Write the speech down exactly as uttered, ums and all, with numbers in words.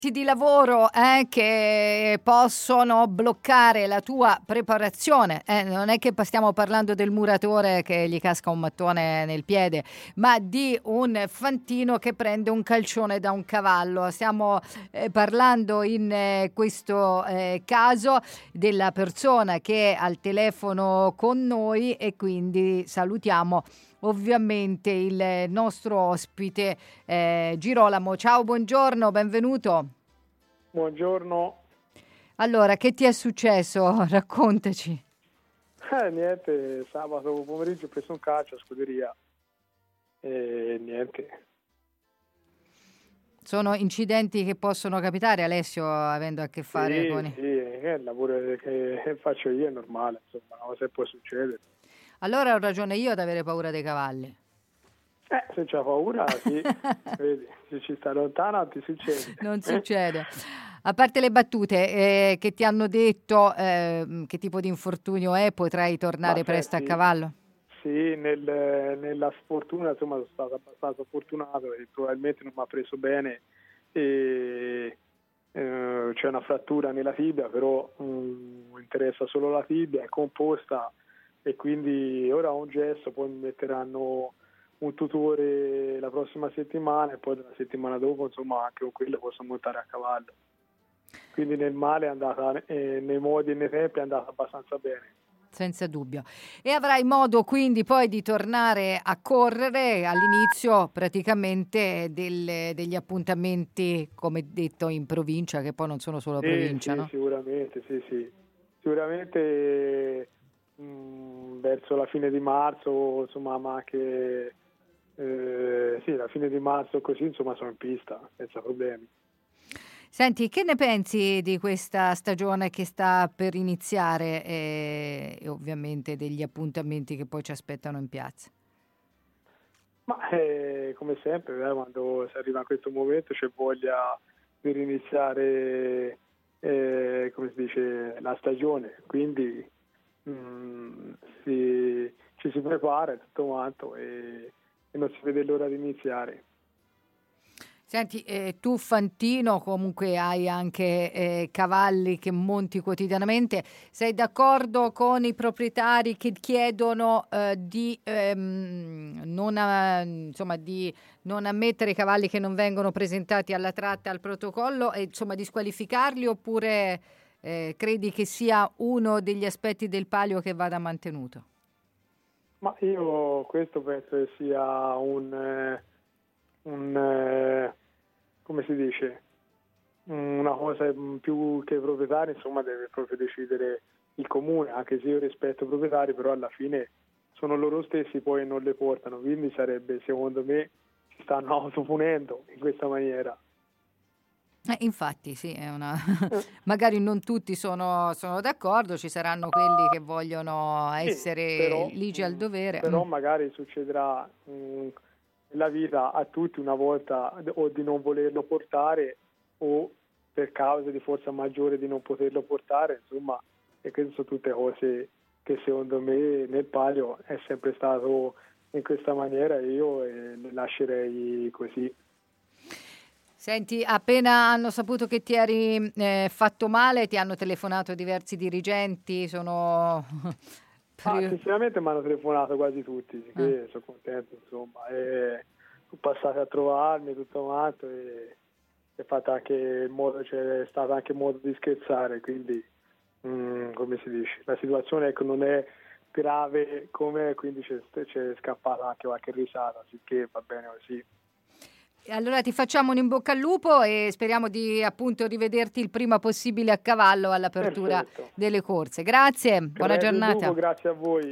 di lavoro eh, che possono bloccare la tua preparazione. Eh, non è che stiamo parlando del muratore che gli casca un mattone nel piede, ma di un fantino che prende un calcione da un cavallo. Stiamo eh, parlando in eh, questo eh, caso della persona che è al telefono con noi, e quindi salutiamo ovviamente il nostro ospite eh, Girolamo. Ciao, buongiorno, benvenuto. Buongiorno. Allora, che ti è successo? Raccontaci. Eh, niente, sabato pomeriggio ho preso un calcio a Scuderia e niente. Sono incidenti che possono capitare, Alessio, avendo a che fare sì, con... i- Sì, è il lavoro che faccio io, è normale, insomma, una cosa che può succedere. Allora ho ragione io ad avere paura dei cavalli. Eh, se c'ha paura, sì, vedi, se ci sta lontano non ti succede. Non Eh? succede. A parte le battute eh, che ti hanno detto, eh, che tipo di infortunio è, potrai tornare Ma presto a senti, cavallo? sì, nel, nella sfortuna, insomma, sono stato abbastanza fortunato e probabilmente non mi ha preso bene e eh, c'è una frattura nella tibia, però mh, interessa solo la tibia, è composta e quindi ora ho un gesso, poi mi metteranno un tutore la prossima settimana e poi la settimana dopo, insomma, anche con quello posso montare a cavallo. Quindi nel male è andata, eh, nei modi e nei tempi è andata abbastanza bene. Senza dubbio. E avrai modo quindi poi di tornare a correre all'inizio praticamente del- degli appuntamenti, come detto, in provincia, che poi non sono solo Sì, provincia, sì, no? sicuramente, sì, sì. Sicuramente mh, verso la fine di marzo, insomma, ma anche eh, sì, la fine di marzo così, insomma, sono in pista, senza problemi. Senti, che ne pensi di questa stagione che sta per iniziare e, e ovviamente degli appuntamenti che poi ci aspettano in piazza? Ma eh, come sempre, eh, quando si arriva a questo momento c'è voglia di riniziare, eh, come si dice, la stagione, quindi mh, si- ci si prepara e tutto quanto e, e non si vede l'ora di iniziare. Senti, eh, tu Fantino comunque hai anche eh, cavalli che monti quotidianamente, sei d'accordo con i proprietari che chiedono eh, di, ehm, non a- insomma, di non ammettere i cavalli che non vengono presentati alla tratta al protocollo e insomma di squalificarli, oppure eh, credi che sia uno degli aspetti del palio che vada mantenuto? Ma io questo penso che sia un, eh, un eh, come si dice, una cosa più che i proprietari, insomma, deve proprio decidere il comune, anche se io rispetto i proprietari, però alla fine sono loro stessi poi non le portano, quindi sarebbe, secondo me, si stanno autopunendo in questa maniera. Eh, infatti sì, è una... Eh, magari non tutti sono, sono d'accordo, ci saranno quelli che vogliono sì, essere però, ligi al mh, dovere. Mm. però magari succederà mh, nella vita a tutti una volta o di non volerlo portare o per cause di forza maggiore di non poterlo portare, insomma, e queste sono tutte cose che secondo me nel palio è sempre stato in questa maniera e io eh, le lascerei così. Senti, appena hanno saputo che ti eri eh, fatto male, ti hanno telefonato diversi dirigenti, sono... Ah, pri- sinceramente mi hanno telefonato quasi tutti, eh. che sono contento, insomma, e sono passati a trovarmi tutto quanto e è fatto anche il modo, c'è stato anche modo di scherzare, quindi mm, come si dice, la situazione ecco, non è grave come, quindi c'è, c'è scappata anche qualche risata, sicché va bene così. Allora ti facciamo un in bocca al lupo e speriamo di appunto rivederti il prima possibile a cavallo all'apertura Perfetto. delle corse. Grazie, buona Crepi il lupo, giornata. grazie a voi.